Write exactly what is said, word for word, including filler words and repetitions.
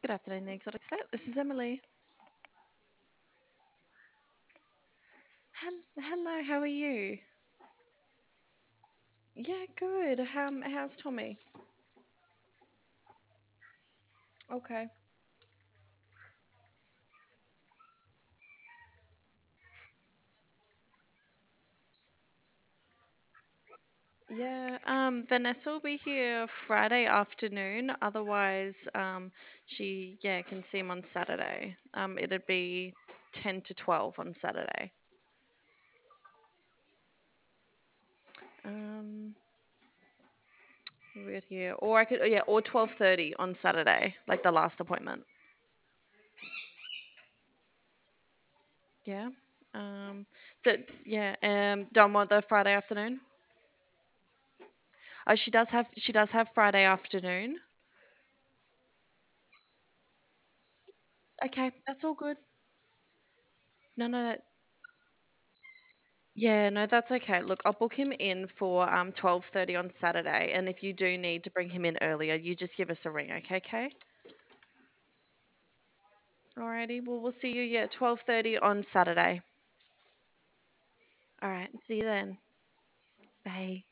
Good afternoon, the Exotic Set. This is Emily. Hel- Hello, how are you? Yeah, good. How, how's Tommy? Okay. Yeah, um, Vanessa will be here Friday afternoon. Otherwise, um, she, yeah, can see him on Saturday. Um, it'd be ten to twelve on Saturday. Um, we're here. Or I could, yeah, or twelve thirty on Saturday, like the last appointment. Yeah. Um, so, yeah, um, don't want the Friday afternoon? Oh, she does have she does have Friday afternoon. Okay, that's all good. No, no, no. Yeah, no, that's okay. Look, I'll book him in for um twelve thirty on Saturday, and if you do need to bring him in earlier, you just give us a ring, okay, Kay? Alrighty, well, we'll see you, yeah, twelve thirty on Saturday. All right, see you then. Bye.